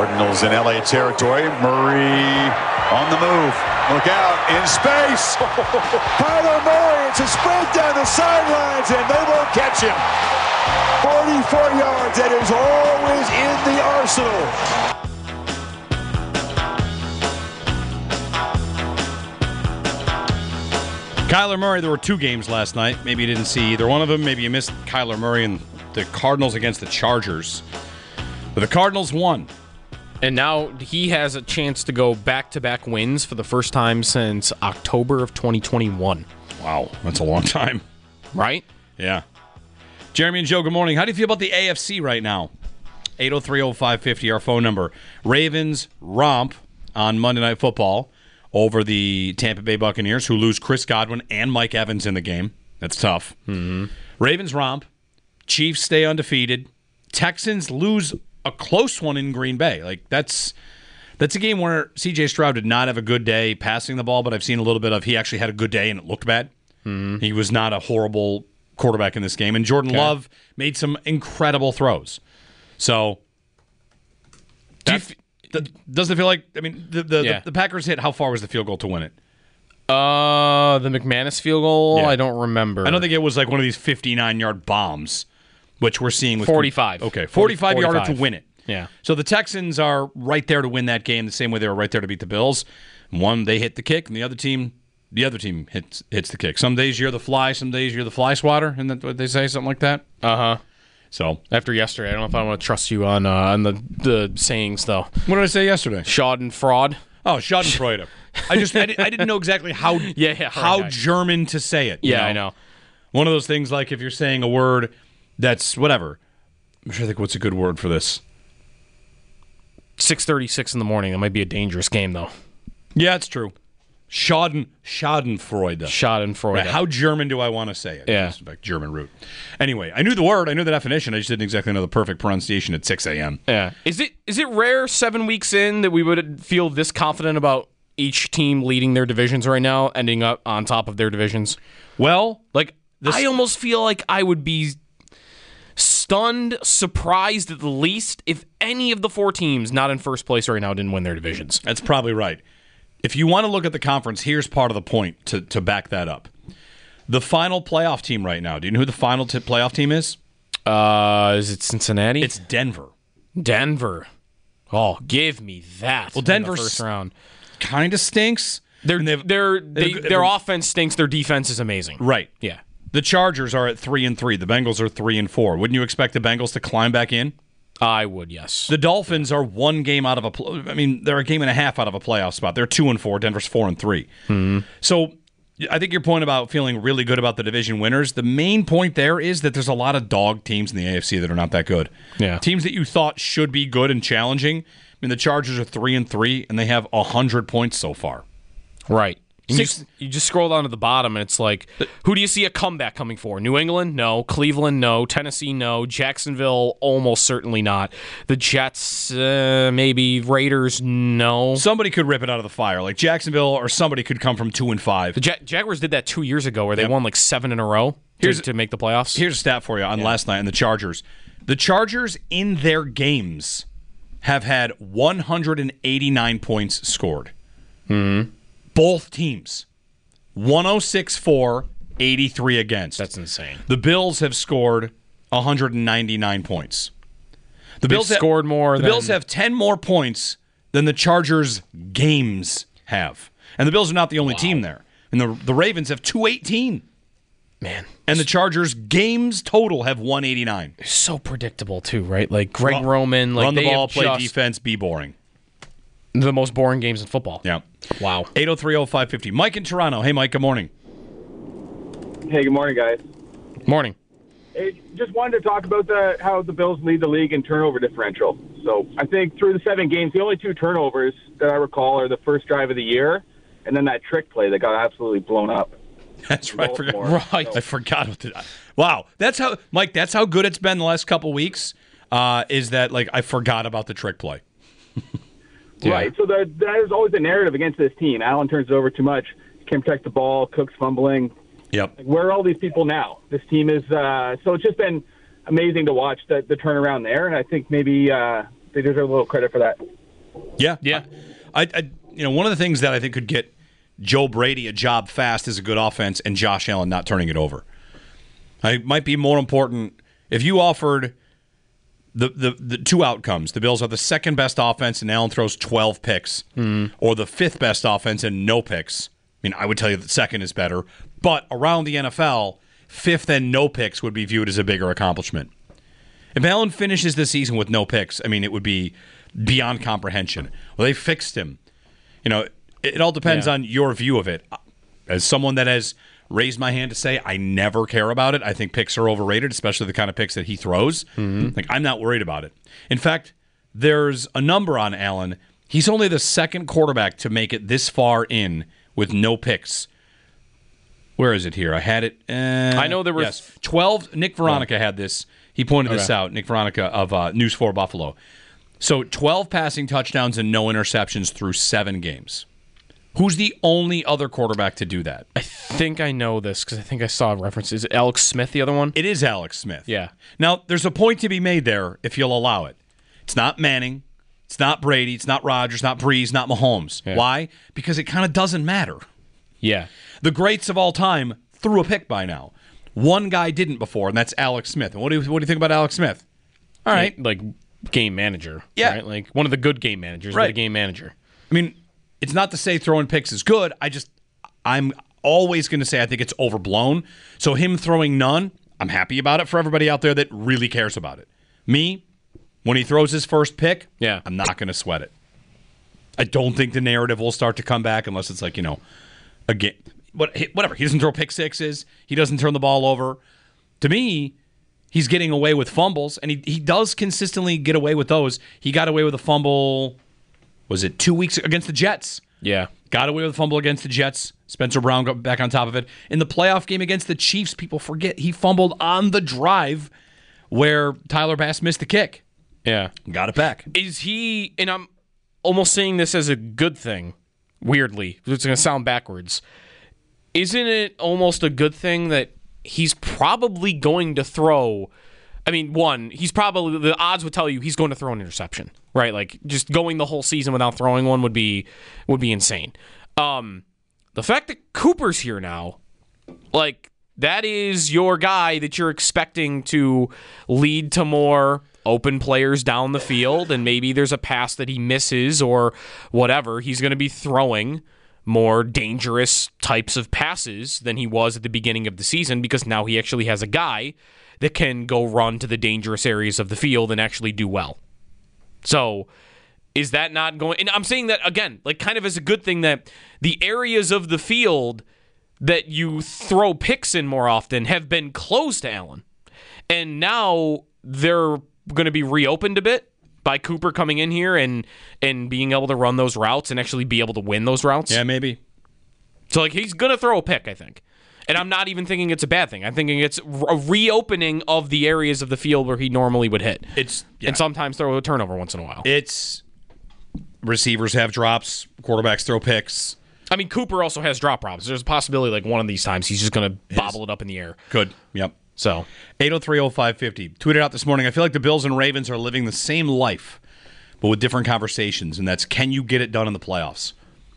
Cardinals in LA territory. Murray on the move. Look out, in space. Kyler Murray, it's a sprint down the sidelines, and they won't catch him. 44 yards, that is always in the arsenal. Kyler Murray, there were two games last night. Maybe you didn't see either one of them. Maybe you missed Kyler Murray and the Cardinals against the Chargers. But the Cardinals won. And now he has a chance to go back-to-back wins for the first time since October of 2021. Wow, that's a long time. Right? Yeah. Jeremy and Joe, good morning. How do you feel about the AFC right now? 803-0550, our phone number. Ravens romp on Monday Night Football over the Tampa Bay Buccaneers, who lose Chris Godwin and Mike Evans in the game. That's tough. Mm-hmm. Ravens romp. Chiefs stay undefeated. Texans lose a close one in Green Bay. Like that's a game where C.J. Stroud did not have a good day passing the ball, but I've seen a little bit of he actually had a good day and it looked bad. Mm-hmm. He was not a horrible quarterback in this game. And Jordan Love made some incredible throws. So doesn't it feel like, I mean, the Packers hit, how far was the field goal to win it? The McManus field goal, I don't remember. I don't think it was like one of these 59-yard bombs, which we're seeing with 45. Okay, 45-yarder to win it. Yeah. So the Texans are right there to win that game the same way they were right there to beat the Bills. One, they hit the kick, and the other team hits the kick. Some days you're the fly, some days you're the fly swatter, isn't that what they say, something like that? Uh-huh. So after yesterday, I don't know if I want to trust you on the sayings, though. What did I say yesterday? Schadenfreude. Oh, Schadenfreude. I didn't know exactly how German to say it. Yeah, I know. One of those things like if you're saying a word that's whatever. I'm trying to think what's a good word for this. 6:36 in the morning. That might be a dangerous game, though. Yeah, it's true. Schadenfreude. Schadenfreude. Right, how German do I want to say it? Yeah. Like German root. Anyway, I knew the word. I knew the definition. I just didn't exactly know the perfect pronunciation at 6 a.m. Yeah. Is it rare 7 weeks in that we would feel this confident about each team leading their divisions right now, ending up on top of their divisions? Well, I almost feel like I would be stunned, surprised at the least, if any of the four teams not in first place right now didn't win their divisions. That's probably right. If you want to look at the conference, here's part of the point to back that up. The final playoff team right now, do you know who the final playoff team is? Is it Cincinnati? It's Denver. Denver. Oh, give me that. Well, Denver's first round kind of stinks. Their offense stinks. Their defense is amazing. Right. Yeah. The Chargers are at 3-3. The Bengals are 3-4. Wouldn't you expect the Bengals to climb back in? I would, yes. The Dolphins are one game out of they're a game and a half out of a playoff spot. They're 2-4. Denver's 4-3. Mm-hmm. So I think your point about feeling really good about the division winners, the main point there is that there's a lot of dog teams in the AFC that are not that good. Yeah. Teams that you thought should be good and challenging. I mean, the Chargers are 3-3, and they have 100 points so far. Right. And you just scroll down to the bottom, and it's like, who do you see a comeback coming for? New England? No. Cleveland? No. Tennessee? No. Jacksonville? Almost certainly not. The Jets? Maybe. Raiders? No. Somebody could rip it out of the fire. Like Jacksonville or somebody could come from 2-5. The Jaguars did that 2 years ago where they won like 7 in a row to make the playoffs. Here's a stat for you on last night on the Chargers. The Chargers in their games have had 189 points scored. Mm-hmm. Both teams. 106 for, 83 against. That's insane. The Bills have scored 199 points. The Bills have 10 more points than the Chargers games have. And the Bills are not the only team there. And the Ravens have 218. Man. And the Chargers games total have 189. They're so predictable too, right? Like Greg Roman, run the ball, play defense, be boring. The most boring games in football. Yeah. Wow. 803-0550. Mike in Toronto. Hey, Mike, good morning. Hey, good morning, guys. Morning. Hey, just wanted to talk about how the Bills lead the league in turnover differential. So I think through the 7 games, the only 2 turnovers that I recall are the first drive of the year and then that trick play that got absolutely blown up. That's right. I forgot about that. Wow. That's how, Mike, that's how good it's been the last couple weeks, is that, like, I forgot about the trick play. Yeah. Right. So that is always the narrative against this team. Allen turns it over too much. Can't protect the ball. Cook's fumbling. Yep. Like, where are all these people now? This team is so it's just been amazing to watch the turnaround there. And I think maybe they deserve a little credit for that. Yeah. Yeah. I one of the things that I think could get Joe Brady a job fast is a good offense and Josh Allen not turning it over. It might be more important if you offered the two outcomes. The Bills are the second best offense and Allen throws 12 picks, or the fifth best offense and no picks. I mean, I would tell you that second is better, but around the NFL, fifth and no picks would be viewed as a bigger accomplishment. If Allen finishes the season with no picks, I mean, it would be beyond comprehension. Well, they fixed him. It all depends on your view of it. As someone that has raised my hand to say I never care about it, I think picks are overrated, especially the kind of picks that he throws. Like, I'm not worried about it. In fact, there's a number on Allen. He's only the second quarterback to make it this far in with no picks. Where is it here? I had it. I know there was 12. Nick Veronica had this. He pointed this out. Nick Veronica of News 4 Buffalo. So 12 passing touchdowns and no interceptions through 7 games. Who's the only other quarterback to do that? I think I know this because I think I saw a reference. Is it Alex Smith, the other one? It is Alex Smith. Yeah. Now, there's a point to be made there if you'll allow it. It's not Manning. It's not Brady. It's not Rodgers. Not Breeze. Not Mahomes. Yeah. Why? Because it kind of doesn't matter. Yeah. The greats of all time threw a pick by now. One guy didn't before, and that's Alex Smith. And what do you think about Alex Smith? All right. Like game manager. Yeah. Right? Like one of the good game managers, but a game manager. I mean, it's not to say throwing picks is good. I'm always going to say I think it's overblown. So him throwing none, I'm happy about it for everybody out there that really cares about it. Me, when he throws his first pick, I'm not going to sweat it. I don't think the narrative will start to come back unless it's like, again, but whatever. He doesn't throw pick sixes. He doesn't turn the ball over. To me, he's getting away with fumbles, and he does consistently get away with those. He got away with a fumble, was it 2 weeks against the Jets? Yeah. Got away with a fumble against the Jets. Spencer Brown got back on top of it. In the playoff game against the Chiefs, people forget he fumbled on the drive where Tyler Bass missed the kick. Yeah. Got it back. Is he, and I'm almost saying this as a good thing, weirdly. It's going to sound backwards. Isn't it almost a good thing that he's probably going to throw? I mean, he's probably, the odds would tell you he's going to throw an interception, right? Like, just going the whole season without throwing one would be insane. The fact that Cooper's here now, like, that is your guy that you're expecting to lead to more open players down the field, and maybe there's a pass that he misses or whatever. He's going to be throwing more dangerous types of passes than he was at the beginning of the season because now he actually has a guy that can go run to the dangerous areas of the field and actually do well. So is that not going... And I'm saying that, again, like kind of as a good thing that the areas of the field that you throw picks in more often have been closed to Allen. And now they're going to be reopened a bit by Cooper coming in here and being able to run those routes and actually be able to win those routes. Yeah, maybe. So, like, he's going to throw a pick, I think. And I'm not even thinking it's a bad thing. I'm thinking it's a reopening of the areas of the field where he normally would hit. And sometimes throw a turnover once in a while. It's receivers have drops, quarterbacks throw picks. I mean, Cooper also has drop problems. There's a possibility, like, one of these times he's just going to bobble it up in the air. Could. Yep. So 803-0550. Tweeted out this morning, I feel like the Bills and Ravens are living the same life, but with different conversations, and that's, can you get it done in the playoffs?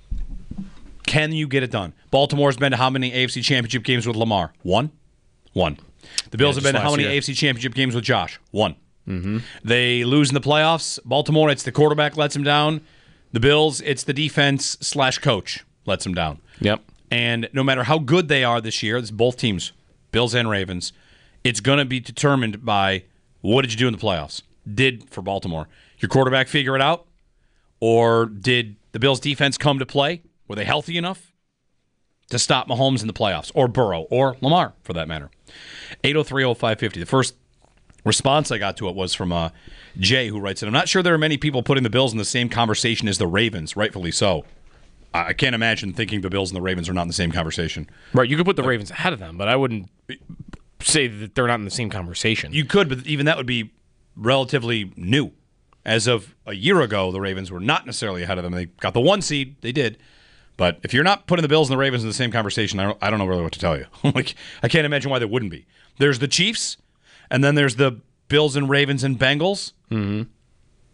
Can you get it done? Baltimore's been to how many AFC Championship games with Lamar? One. The Bills have been to how many AFC Championship games with Josh? One. Mm-hmm. They lose in the playoffs. Baltimore, it's the quarterback lets them down. The Bills, it's the defense/coach lets them down. Yep. And no matter how good they are this year, this is both teams, Bills and Ravens, it's going to be determined by what did you do in the playoffs? Did, for Baltimore, your quarterback figure it out? Or did the Bills' defense come to play? Were they healthy enough to stop Mahomes in the playoffs? Or Burrow? Or Lamar, for that matter? 803-0550. The first response I got to it was from Jay, who writes, I'm not sure there are many people putting the Bills in the same conversation as the Ravens, rightfully so. I can't imagine thinking the Bills and the Ravens are not in the same conversation. Right, you could put the Ravens ahead of them, but I wouldn't say that they're not in the same conversation. You could, but even that would be relatively new. As of a year ago, the Ravens were not necessarily ahead of them. They got the 1 seed. They did. But if you're not putting the Bills and the Ravens in the same conversation, I don't know really what to tell you. Like, I can't imagine why they wouldn't be. There's the Chiefs, and then there's the Bills and Ravens and Bengals. Mm-hmm.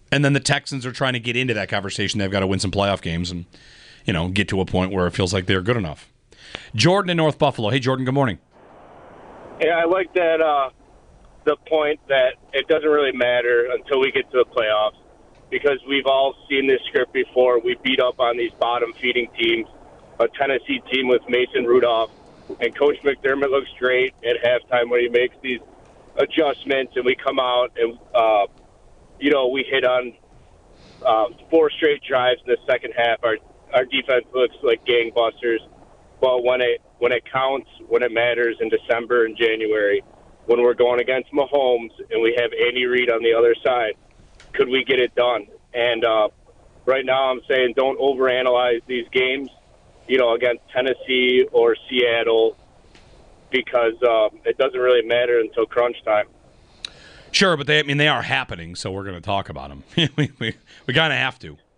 And then the Texans are trying to get into that conversation. They've got to win some playoff games and, get to a point where it feels like they're good enough. Jordan in North Buffalo. Hey, Jordan, good morning. Yeah, I like that the point that it doesn't really matter until we get to the playoffs because we've all seen this script before. We beat up on these bottom-feeding teams, a Tennessee team with Mason Rudolph, and Coach McDermott looks great at halftime when he makes these adjustments, and we come out and, we hit on 4 straight drives in the second half. Our defense looks like gangbusters. But when it counts, when it matters in December and January, when we're going against Mahomes and we have Andy Reid on the other side, could we get it done? And right now I'm saying don't overanalyze these games, against Tennessee or Seattle because it doesn't really matter until crunch time. Sure, but they are happening, so we're going to talk about them. we kind of have to.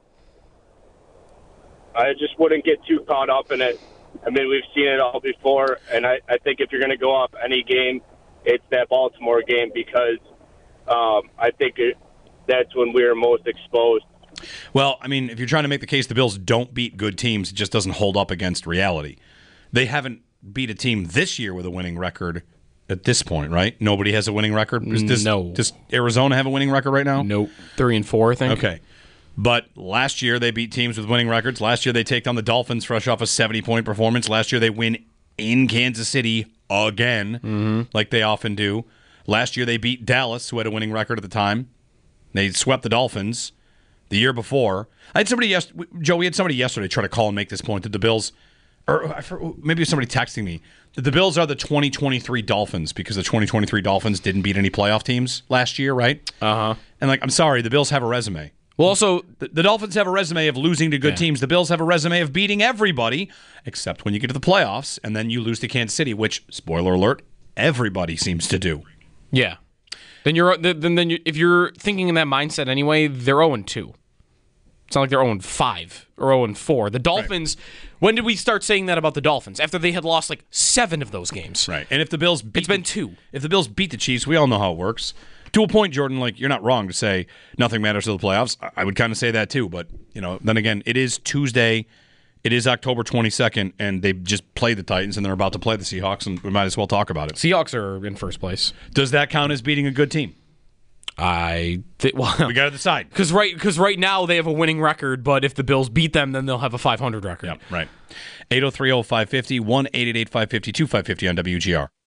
I just wouldn't get too caught up in it. I mean, we've seen it all before, and I think if you're going to go off any game, it's that Baltimore game because I think that's when we were most exposed. Well, I mean, if you're trying to make the case the Bills don't beat good teams, it just doesn't hold up against reality. They haven't beat a team this year with a winning record at this point, right? Nobody has a winning record? No. Does Arizona have a winning record right now? Nope. 3-4, I think. Okay. But last year they beat teams with winning records. Last year they take on the Dolphins fresh off a 70-point performance. Last year they win in Kansas City again, like they often do. Last year they beat Dallas, who had a winning record at the time. They swept the Dolphins the year before. I had somebody Joe, we had somebody yesterday try to call and make this point that the Bills, or maybe somebody texting me, that the Bills are the 2023 Dolphins because the 2023 Dolphins didn't beat any playoff teams last year, right? Uh-huh. And I'm sorry, the Bills have a resume. Well, also, the Dolphins have a resume of losing to good teams. The Bills have a resume of beating everybody, except when you get to the playoffs, and then you lose to Kansas City, which, spoiler alert, everybody seems to do. Yeah. Then if you're thinking in that mindset anyway, they're 0-2. It's not like they're 0-5 or 0-4. The Dolphins, when did we start saying that about the Dolphins? After they had lost 7 of those games. Right. And if the Bills beat It's been 2. If the Bills beat the Chiefs, we all know how it works. To a point, Jordan, you're not wrong to say nothing matters to the playoffs. I would kind of say that too, but then again, it is Tuesday, it is October 22nd, and they just played the Titans, and they're about to play the Seahawks, and we might as well talk about it. Seahawks are in first place. Does that count as beating a good team? We got to decide because right now they have a winning record, but if the Bills beat them, then they'll have a 500 record. Yep, right. 803-0550, 1-888-550-2550 on WGR.